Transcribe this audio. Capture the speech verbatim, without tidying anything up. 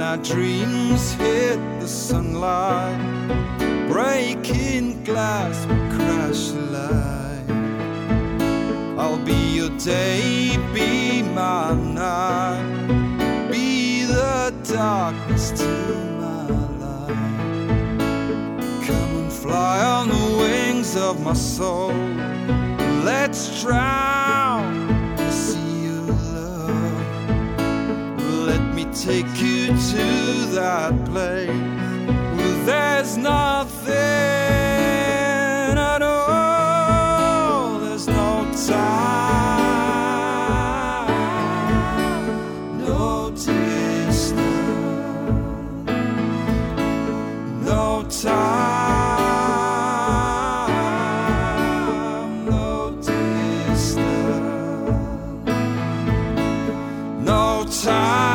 our dreams hit the sunlight, breaking glass, we crash alive. I'll be your day, be my night, be the darkness to my light. Come and fly on the wings of my soul, let's drown the sea of love. Let me take you to that place where there's nothing at all. There's no time, no distance, no time, no distance, no time.